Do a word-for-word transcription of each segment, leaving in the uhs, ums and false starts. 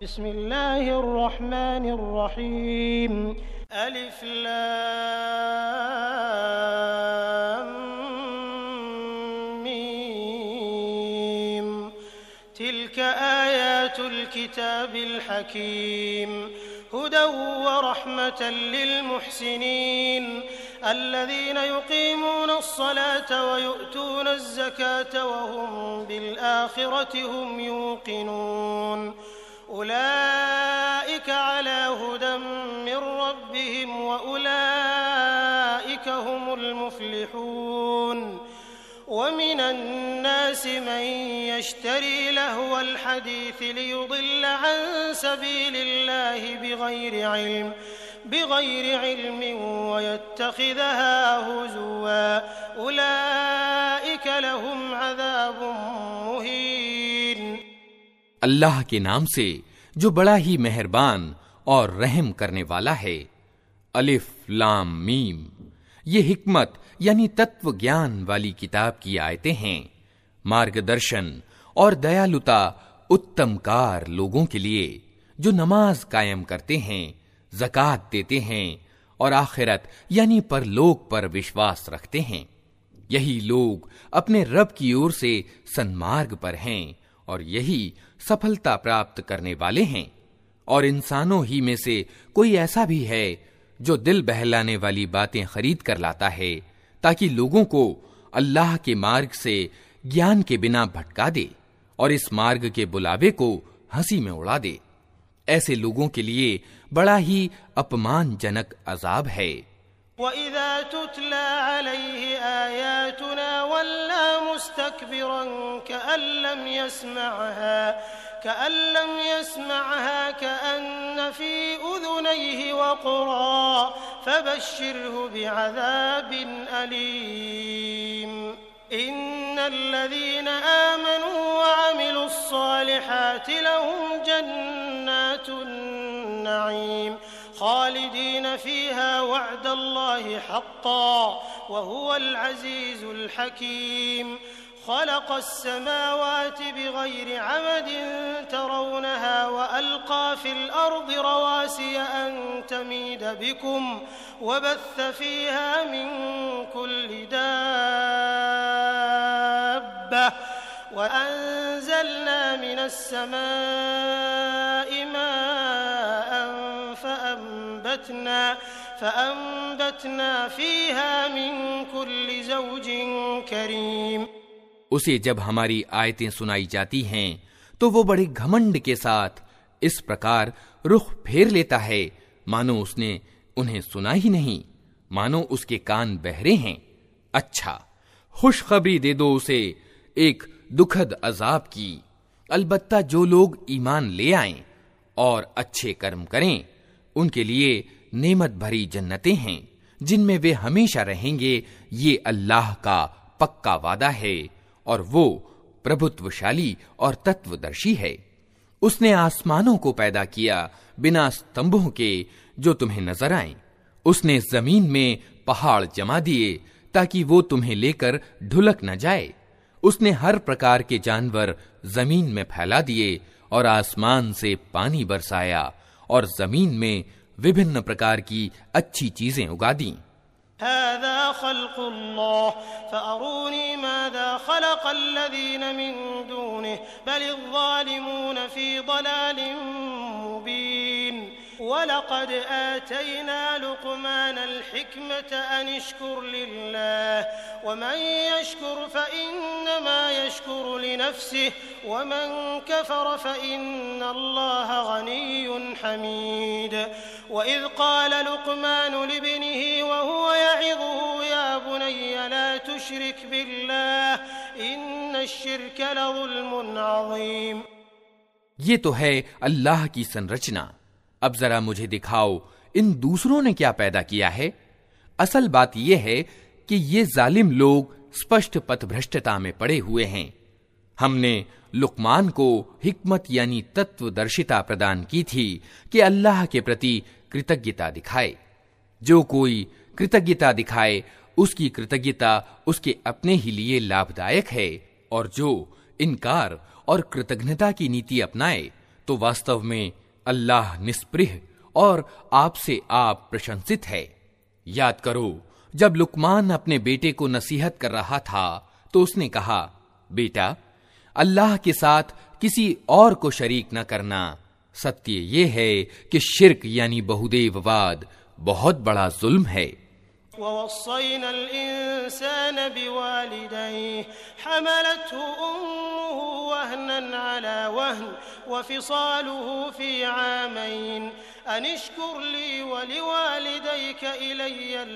बिस्मिल्लाहिर्रहमानिर्रहीम अलिफ लाम मीम तिल्क आयातुल किताबिल हकीम हुदन व रहमतन लिल मुहसिनीन الذين يقيمون الصلاة ويؤتون الزكاة وهم بالآخرة هم يوقنون أولئك على هدى من ربهم وأولئك هم المفلحون ومن الناس من يشتري لهو الحديث ليضل عن سبيل الله بغير علم بغير علم ويتخذها هزوا أولئك لهم عذاب مهين। अल्लाह के नाम से जो बड़ा ही मेहरबान और रहम करने वाला है। अलिफ लाम मीम, ये हिकमत यानी तत्व ज्ञान वाली किताब की आयतें हैं। मार्गदर्शन और दयालुता उत्तमकार लोगों के लिए जो नमाज कायम करते हैं, ज़कात देते हैं और आखिरत यानी परलोक पर विश्वास रखते हैं। यही लोग अपने रब की ओर से सन्मार्ग पर हैं और यही सफलता प्राप्त करने वाले हैं। और इंसानों ही में से कोई ऐसा भी है जो दिल बहलाने वाली बातें खरीद कर लाता है ताकि लोगों को अल्लाह के मार्ग से ज्ञान के बिना भटका दे और इस मार्ग के बुलावे को हंसी में उड़ा दे। ऐसे लोगों के लिए बड़ा ही अपमानजनक अजाब है। वइज़ा तुतला अलैहि आयातुना वल्ला मुस्तकबिरन कअन लम यसमअहा कअन लम यसमअहा कअन्न फी उज़ुनैहि वक़रा फबश्शिरहु बिअज़ाबिन अलीम। इन्नल्लज़ीना आमनू वअमिलुस्सालिहाति लहुम जन्नातुन नईम खालिदीन फीहा वअदल्लाहि हक़्क़ा वहुवल अज़ीज़ुल हकीम। खलक़स समावाति बिग़ैरि अमदिन तरौनहा वअल्क़ा फ़िल अर्दि रवासिय अन तमीद बिकुम वबस्स फ़ीहा मिन कुल्लि दाब्बह वअंज़लना मिनस समाइ माअन फ़अंबतना फ़अंबतना फ़ीहा मिन कुल्लि ज़ौजिन करीम। उसे जब हमारी आयतें सुनाई जाती हैं तो वो बड़े घमंड के साथ इस प्रकार रुख फेर लेता है मानो उसने उन्हें सुना ही नहीं, मानो उसके कान बहरे हैं। अच्छा, खुशखबरी दे दो उसे एक दुखद अजाब की। अलबत्ता जो लोग ईमान ले आएं और अच्छे कर्म करें उनके लिए नेमत भरी जन्नतें हैं जिनमें वे हमेशा रहेंगे। ये अल्लाह का पक्का वादा है और वो प्रभुत्वशाली और तत्वदर्शी है। उसने आसमानों को पैदा किया बिना स्तंभों के जो तुम्हें नजर आएं। उसने जमीन में पहाड़ जमा दिए ताकि वो तुम्हें लेकर ढुलक न जाए। उसने हर प्रकार के जानवर जमीन में फैला दिए और आसमान से पानी बरसाया और जमीन में विभिन्न प्रकार की अच्छी चीजें उगा दी। हाज़ा ख़ल्क़ुल्लाह फ़अरूनी माज़ा ख़लक़ल्लज़ीन मिन दूनिहि बलिज़्ज़ालिमून फ़ी ज़लालिन मुबीन। वलक़द आतैना लुक़मानल हिक्मत अन इश्कुर लिल्लाह वमन यश्कुर फ़इन्नमा यश्कुरु लिनफ़्सिहि वमन कफ़र फ़इन्नल्लाह गनिय्युन हमीद। वइज़ क़ाल लुक़मान लिब्निहि वहुव यዒज़ुहु या बुनय्य ला तुश्रिक बिल्लाह इन्नश्शिर्क लज़ुल्मुन अज़ीम। ये तो है अल्लाह की संरचना। अब जरा मुझे दिखाओ इन दूसरों ने क्या पैदा किया है। असल बात यह है कि ये जालिम लोग स्पष्ट पथभ्रष्टता में पड़े हुए हैं। हमने लुकमान को हिकमत यानी तत्वदर्शिता प्रदान की थी कि अल्लाह के प्रति कृतज्ञता दिखाए। जो कोई कृतज्ञता दिखाए उसकी कृतज्ञता उसके अपने ही लिए लाभदायक है, और जो इनकार और कृतज्ञता की नीति अपनाए तो वास्तव में अल्लाह निस्पृह और आपसे आप प्रशंसित है। याद करो, जब लुकमान अपने बेटे को नसीहत कर रहा था तो उसने कहा, बेटा, अल्लाह के साथ किसी और को शरीक न करना। सत्य ये है कि शिर्क यानी बहुदेववाद बहुत बड़ा जुल्म है। ववस्सैनल इंसान बिवालिदैहि हमलतहु उम्मुहु वहनन अला वहन वफिसालुहु फी आमैन अन इश्कुर ली वलिवालिदैक इलैयल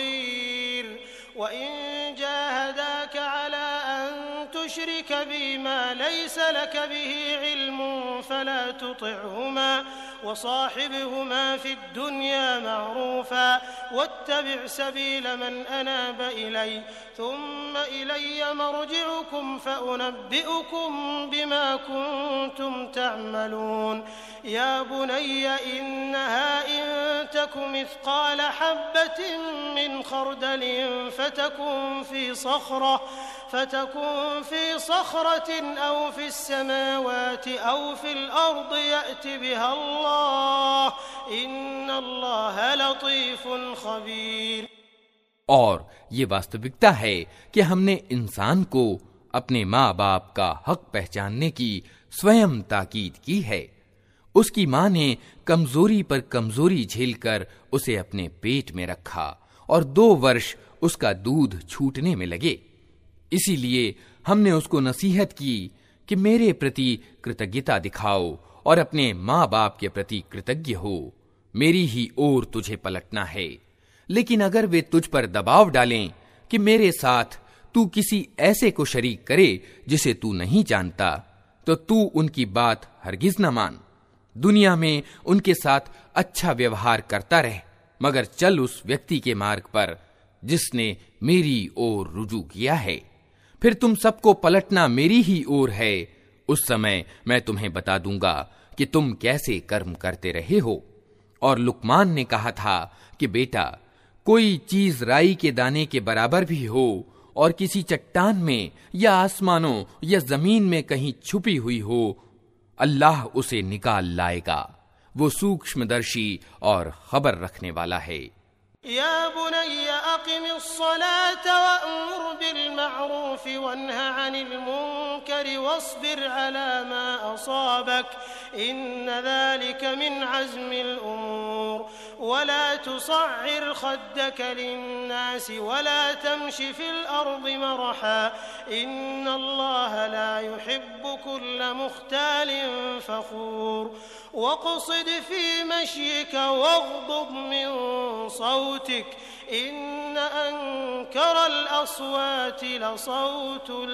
मसीर वइन जाहदाक अला अन तुश्रिक बी मा लैस लक बिही इल्मुन फला तुतिअहुमा वसाहिबहुमा फिद दुनिया मअरूफा वत्तबिअ सबील मन अनाब इलैय थुम्मा इलैय मर्जिउकुम फउनब्बिउकुम बिमा कुंतुम तअमलून या बुनय्य इन्नहा इन तक मिथक़ाल हब्बतिन मिन खरदलिन फतकुन फी सखरा फतकुन फी सखरतिन औ फी अस्समावाति औ फिल अर्दि यअति बिहा अल्लाह इन्नल्लाह लतीफुन खबीर। और ये वास्तविकता है कि हमने इंसान को अपने माँ बाप का हक पहचानने की स्वयं ताकीद की है। उसकी माँ ने कमजोरी पर कमजोरी झेलकर उसे अपने पेट में रखा और दो वर्ष उसका दूध छूटने में लगे। इसीलिए हमने उसको नसीहत की कि मेरे प्रति कृतज्ञता दिखाओ और अपने माँ बाप के प्रति कृतज्ञ हो। मेरी ही ओर तुझे पलटना है। लेकिन अगर वे तुझ पर दबाव डालें कि मेरे साथ तू किसी ऐसे को शरीक करे जिसे तू नहीं जानता, तो तू उनकी बात हरगिज न मान। दुनिया में उनके साथ अच्छा व्यवहार करता रह, मगर चल उस व्यक्ति के मार्ग पर जिसने मेरी ओर रुजू किया है। फिर तुम सबको पलटना मेरी ही ओर है। उस समय मैं तुम्हें बता दूंगा कि तुम कैसे कर्म करते रहे हो। और लुकमान ने कहा था कि बेटा, कोई चीज राई के दाने के बराबर भी हो और किसी चट्टान में या आसमानों या जमीन में कहीं छुपी हुई हो, अल्लाह उसे निकाल लाएगा। वो सूक्ष्मदर्शी और खबर रखने वाला है। या बुनय्य अक़िमिस्सलात वअमुर बिलमअरूफ़ वन्ह अनिल मुनकर वस्बिर अला मा असाबक इन्न ज़ालिक मिन अज़्मिल उमूर वला तुसअ्इर खद्दक लिन्नास वला तमशि फिल अर्दि मरहा इन्नल्लाह ला युहिब्बु कुल्ल मुख्तालिन फ़ख़ूर वक़सिद फ़ी मश्यिक वग़्ضुब मिन सौतिक इन्न अंकरल अस्वाति लसौतुल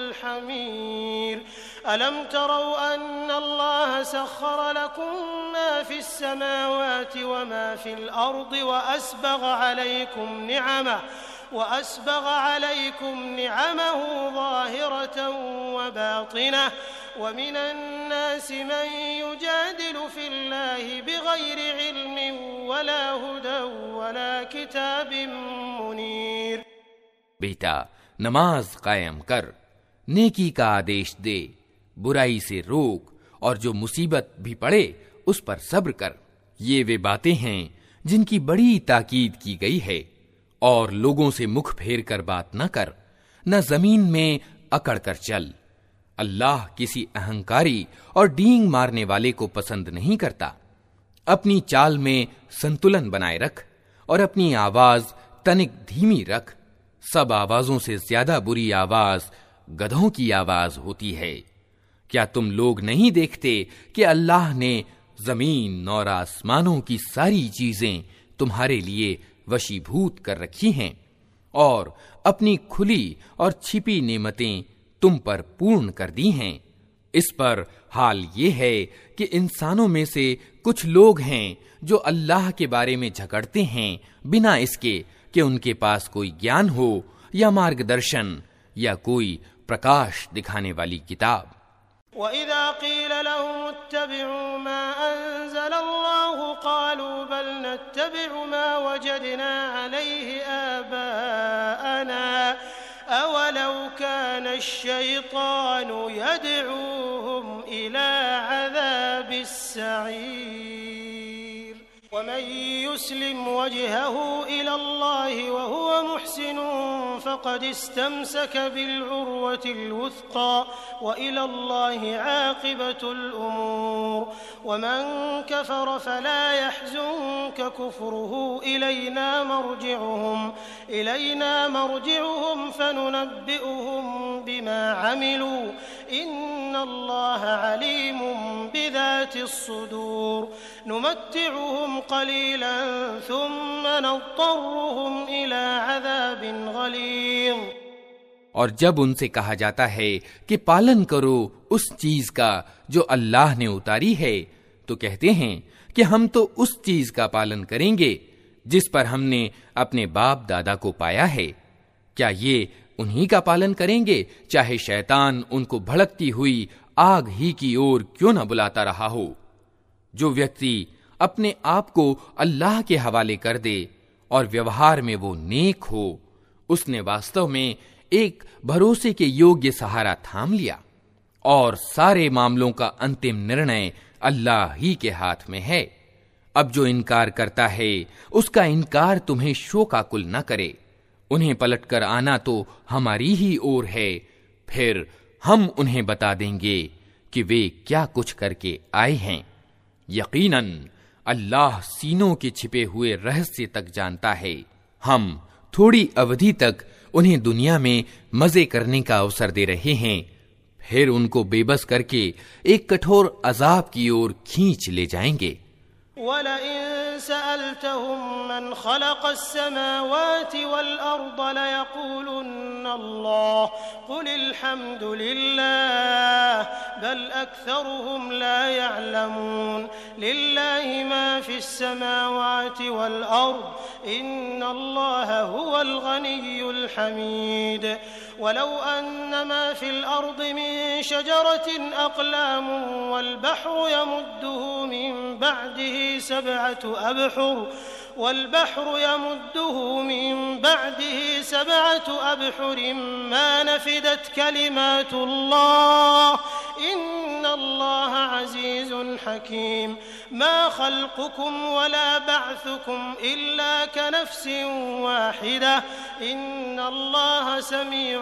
हमीर अलम तरौ अन्नल्लाह सख्खर लकुम मा फिस समावाति व मा फिल अर्दि व अस्बग़ अलैकुम निअमह वअस्बग़ अलैकुम निअमहु ज़ाहिरतन व बातिनह वमिनन नासि मन युजादिलु फिल्लाहि बिग़ैरि इल्मिन वला हुदन वला किताबिन मुनीर। बेटा, नमाज कायम कर, नेकी का आदेश दे, बुराई से रोक और जो मुसीबत भी पड़े उस पर सब्र कर। ये वे बातें हैं जिनकी बड़ी ताकीद की गई है। और लोगों से मुख फेर कर बात न कर, न जमीन में अकड़ कर चल। अल्लाह किसी अहंकारी और डींग मारने वाले को पसंद नहीं करता। अपनी चाल में संतुलन बनाए रख और अपनी आवाज तनिक धीमी रख। सब आवाजों से ज्यादा बुरी आवाज गधों की आवाज होती है। क्या तुम लोग नहीं देखते कि अल्लाह ने जमीन और आसमानों की सारी चीजें तुम्हारे लिए वशीभूत कर रखी हैं और अपनी खुली और छिपी नेमतें तुम पर पूर्ण कर दी हैं। इस पर हाल ये है कि इंसानों में से कुछ लोग हैं जो अल्लाह के बारे में झगड़ते हैं बिना इसके कि उनके पास कोई ज्ञान हो या मार्गदर्शन या कोई प्रकाश दिखाने वाली किताब। वइज़ा क़ील लहुम इत्तबिऊ मा अंज़लल्लाहु क़ालू बल नत्तबिउ मा वजदना अलैहि आबाअना अवलौ कान अश-शैतानु यदऊहुम इला अज़ाबिस السعير ومن يسلم وجهه إلى الله وهو محسن فقد استمسك بالعروة الوثقى وإلى الله عاقبة الأمور ومن كفر فلا يحزنك كفره إلينا مرجعهم إلينا مرجعهم فننبئهم بما عملوا إن الله عليم بذات الصدور نمتعهم قليلا ثم نضطرهم إلى عذاب غليظ। और जब उनसे कहा जाता है कि पालन करो उस चीज का जो अल्लाह ने उतारी है, तो कहते हैं कि हम तो उस चीज का पालन करेंगे जिस पर हमने अपने बाप दादा को पाया है। क्या ये उन्हीं का पालन करेंगे, चाहे शैतान उनको भड़कती हुई आग ही की ओर क्यों न बुलाता रहा हो। जो व्यक्ति अपने आप को अल्लाह के हवाले कर दे और व्यवहार में वो नेक हो, उसने वास्तव में एक भरोसे के योग्य सहारा थाम लिया और सारे मामलों का अंतिम निर्णय अल्लाह ही के हाथ में है। अब जो इनकार करता है उसका इनकार तुम्हें शोकाकुल न करे। उन्हें पलटकर आना तो हमारी ही ओर है, फिर हम उन्हें बता देंगे कि वे क्या कुछ करके आए हैं। यकीनन अल्लाह सीनों के छिपे हुए रहस्य तक जानता है। हम थोड़ी अवधि तक उन्हें दुनिया में मजे करने का अवसर दे रहे हैं, फिर उनको बेबस करके एक कठोर अजाब की ओर खींच ले जाएंगे। वलइन सअल्तहुम मन खलक़स समावाति वल अर्द लयक़ूलुन्न अल्लाह क़ुलिल हम्दुलिल्लाह बल अक्सरुहुम ला यअलमून लिल्लाहि मा फिस समावाति वल अर्द इन्नल्लाह हुवल गनिय्युल हमीद वलौ अन्नमा फिल अर्द मिन शजरतिन अक़लाम वल बहरु यमुद्दुहु मिन बअदिहि सबअतु अबहुर والبحر يمده من بعده سبعة أبحر ما نفدت كلمات الله إن الله عزيز حكيم ما خلقكم ولا بعثكم إلا كنفس واحدة إن الله سميع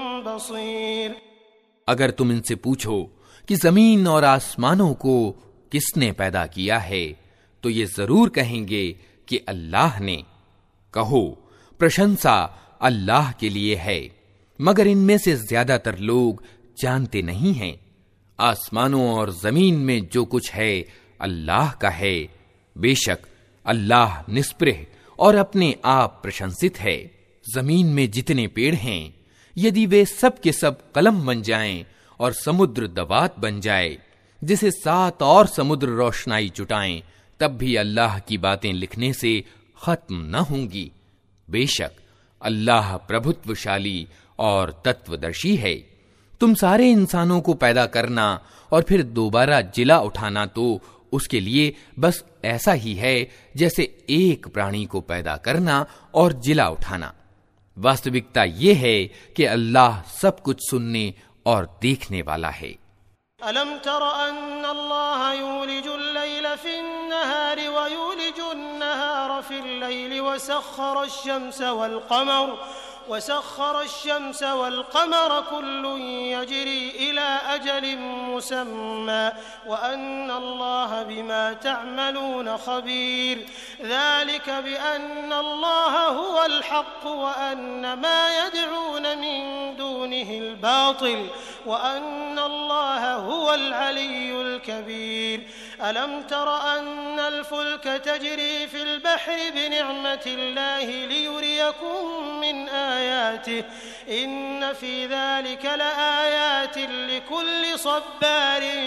بصير। अगर तुम इनसे पूछो कि जमीन और आसमानों को किसने पैदा किया है, तो ये जरूर कहेंगे कि अल्लाह ने। कहो प्रशंसा अल्लाह के लिए है, मगर इनमें से ज्यादातर लोग जानते नहीं हैं। आसमानों और जमीन में जो कुछ है अल्लाह का है। बेशक अल्लाह निस्पृह और अपने आप प्रशंसित है। जमीन में जितने पेड़ हैं, यदि वे सब के सब कलम बन जाएं और समुद्र दवात बन जाए जिसे सात और समुद्र रोशनाई जुटाएं, तब भी अल्लाह की बातें लिखने से खत्म न होंगी। बेशक अल्लाह प्रभुत्वशाली और तत्वदर्शी है। तुम सारे इंसानों को पैदा करना और फिर दोबारा जिला उठाना तो उसके लिए बस ऐसा ही है जैसे एक प्राणी को पैदा करना और जिला उठाना। वास्तविकता ये है कि अल्लाह सब कुछ सुनने और देखने वाला है। अलम तर अन्न अल्लाह यूलिजुल लैल फिन्नहार व यूलिजुन नहार फिल लैल व सख्खर अश-शम्स वल क़मर वसख्खर अश-शम्स वल क़मर कुल्लुन यजरी इला अजलिन मुसम्मा व अन्न अल्लाह बिमा तअमलून खबीर ज़ालिक बिअन्न अल्लाह हुवल हक़्क़ व अन्न मा यदऊन मिन दूनिहिल बातिल व अन्न अल्लाह हुवल अलियुल कबीर अलम तर अन्नल फुल्क तजरी फिल बहरि बिनिअमतिल्लाहि लियुरियकुम मिन आयातिहि इन्न फी ज़ालिक लआयातिन लिकुल्लि सब्बारिन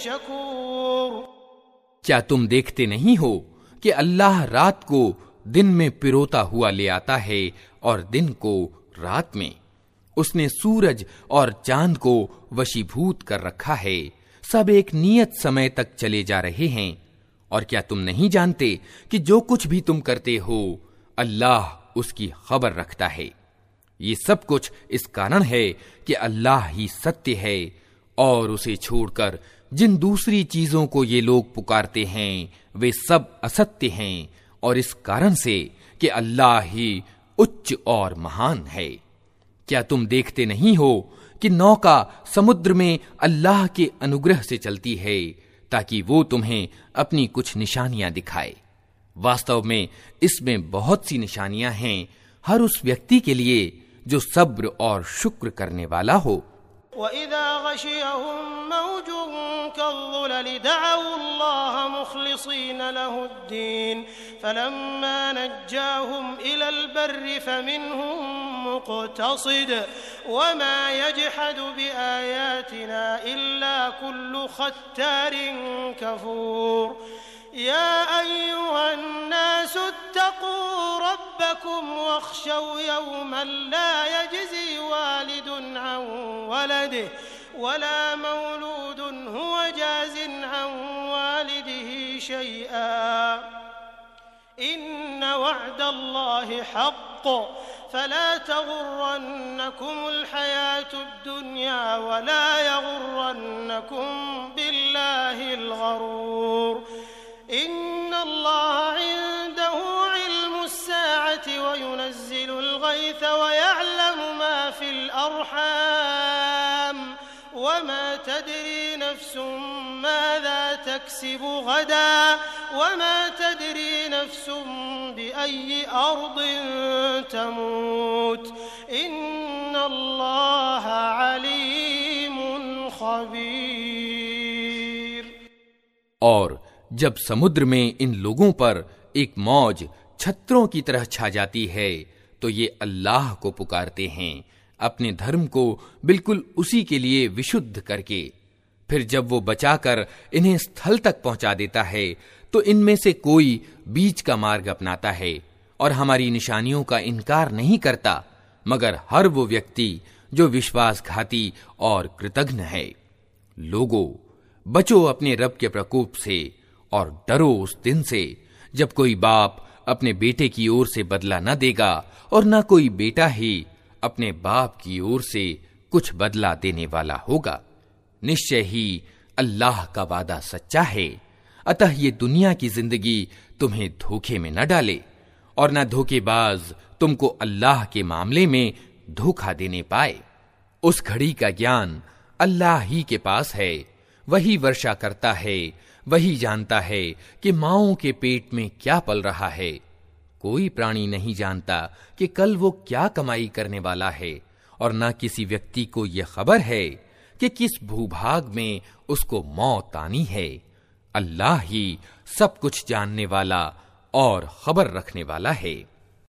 शकूर। क्या तुम देखते नहीं हो कि अल्लाह रात को दिन में पिरोता हुआ ले आता है और दिन को रात में? उसने सूरज और चांद को वशीभूत कर रखा है। सब एक नियत समय तक चले जा रहे हैं। और क्या तुम नहीं जानते कि जो कुछ भी तुम करते हो अल्लाह उसकी खबर रखता है। ये सब कुछ इस कारण है कि अल्लाह ही सत्य है और उसे छोड़कर जिन दूसरी चीजों को ये लोग पुकारते हैं वे सब असत्य हैं, और इस कारण से कि अल्लाह ही उच्च और महान है। क्या तुम देखते नहीं हो कि नौका समुद्र में अल्लाह के अनुग्रह से चलती है ताकि वो तुम्हें अपनी कुछ निशानियां दिखाए। वास्तव में इसमें बहुत सी निशानियां हैं हर उस व्यक्ति के लिए जो सब्र और शुक्र करने वाला हो। वइज़ा गशियहुम मौजुन कज़्ज़ुलल दअउ अल्लाह मुख़लिसीन लहुद्दीन फलम्मा नज्जाहुम इलल बर्रि फमिनहुम मुक़तसिद वमा यजहदु बिआयातिना इल्ला कुल्लु ख़त्तारिन कफ़ूर या अय्युहन्नासु इत्तक़ू रब्बकुम वख्शौ यौमन ला यज्ज़ी वालिदुन अन वलदिहि वला मौलूदुन हुवा जाज़िन अन वालिदिहि शैआ इन्न वअदल्लाहि हक़्क़ फला तग़ुर्रन्नकुमुल हयातुद दुन्या वला यग़ुर्रन्नकुम बिल्लाहिल गरूर इन्नल्लाह इंदहु इल्मुस्साअति वयुनज़्ज़िलुल गैथ वयअलमु मा फिल अर्हाम वमा तदरी नफ्सुम माज़ा तक्सिबु गदा वमा तदरी नफ्सुम बिअय्यि अर्दिन तमूत इन्नल्लाह अलीमुन खबीर। और जब समुद्र में इन लोगों पर एक मौज छत्रों की तरह छा जाती है तो ये अल्लाह को पुकारते हैं अपने धर्म को बिल्कुल उसी के लिए विशुद्ध करके। फिर जब वो बचाकर इन्हें स्थल तक पहुंचा देता है तो इनमें से कोई बीच का मार्ग अपनाता है और हमारी निशानियों का इनकार नहीं करता, मगर हर वो व्यक्ति जो विश्वासघाती और कृतघ्न है। लोगों, बचो अपने रब के प्रकोप से और डरो उस दिन से जब कोई बाप अपने बेटे की ओर से बदला न देगा और न कोई बेटा ही अपने बाप की ओर से कुछ बदला देने वाला होगा। निश्चय ही अल्लाह का वादा सच्चा है, अतः ये दुनिया की जिंदगी तुम्हें धोखे में न डाले और न धोखेबाज तुमको अल्लाह के मामले में धोखा देने पाए। उस घड़ी का ज्ञान अल्लाह ही के पास है, वही वर्षा करता है, वही जानता है कि माओं के पेट में क्या पल रहा है। कोई प्राणी नहीं जानता कि कल वो क्या कमाई करने वाला है और न किसी व्यक्ति को यह खबर है कि किस भूभाग में उसको मौत आनी है। अल्लाह ही सब कुछ जानने वाला और खबर रखने वाला है।